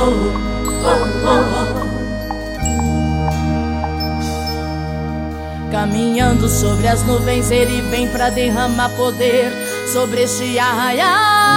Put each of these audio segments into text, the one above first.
Caminhando sobre as nuvens, ele vem pra derramar poder sobre este arraial.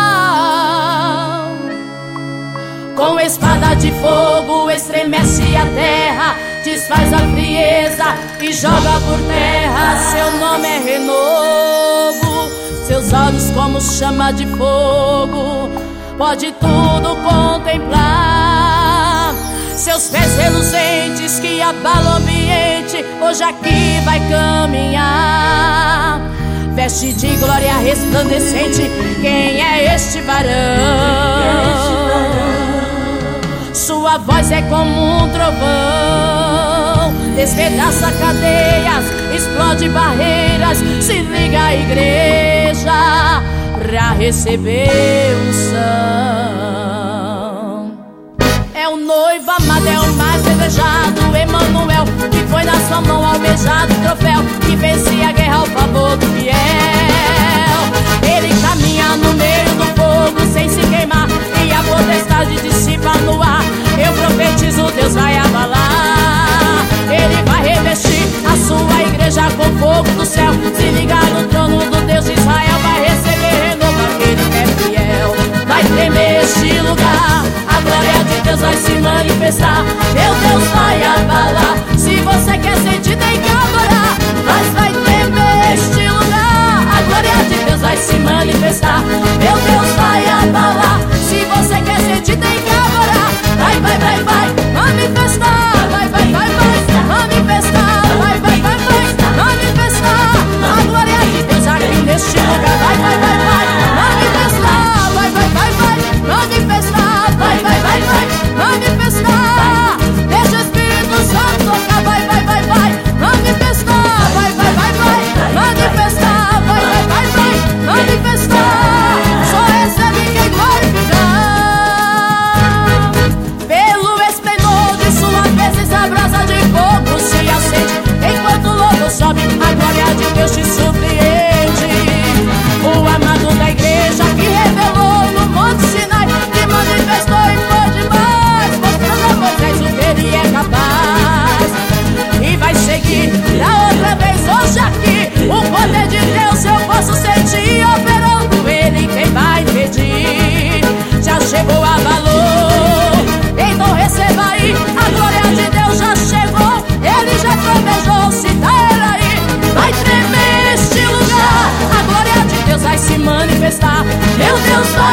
Com espada de fogo estremece a terra, desfaz a frieza e joga por terra. Seu nome é renovo, seus olhos como chama de fogo, pode tudo contemplar. Seus pés reluzentes que abalam o ambiente, hoje aqui vai caminhar. Veste de glória resplandecente, quem é este varão? Sua voz é como um trovão, despedaça cadeias, explode barreiras. Se liga à igreja pra receber unção. É o noivo amado, é o mais desejado, Emanuel, que foi na sua mão almejado o troféu, que vencia a guerra ao favor do fiel. Ele caminha no meio do fogo sem se queimar, e a potestade dissipa no ar. Eu profetizo, Deus vai abalar. Ele vai revestir a sua igreja com fogo do céu. Se ligar no trono do Deus de Israel, vai receber renovo aquele que é fiel. Vai tremer este lugar, a glória de Deus vai se manifestar. Meu Deus vai abalar. Se você quer sentir, tem que adorar. Mas vai tremer este lugar, a glória de Deus vai se manifestar. Meu Deus vai abalar. Se você quer sentir, tem que adorar. Vai, vai, vai, vai, manifestar. Vai, vai, vai, vai, manifestar. Vai, vai, vai, vai, manifestar. A glória de Deus aqui neste lugar. Vai, vai, vai, vai, manifestar. Vai, vai, vai, vai, manifestar. Vai, vai, vai, vai, manifestar. Deixa o Espírito Santo tocar. Vai, vai, vai, vai, manifestar. Vai, vai, vai, vai, manifestar. Vai, vai, vai, vai, manifestar. Só recebe quem glorificar. Pelo esplendor de suas vezes a brasa de fogo se acende. Enquanto o lobo sobe, a glória de Deus te surpreende. O amado da igreja que revelou no Monte Sinai, que manifestou e foi demais, mostrando a Moisés o que ele é capaz. E vai seguir da outra vez hoje aqui. O poder de Deus eu posso sentir, operando ele quem vai pedir. Já chegou a valor, então receba aí. A glória de Deus já chegou, ele já trovejou, se dá ele aí. Vai tremer este lugar, a glória de Deus vai se manifestar. Meu Deus vai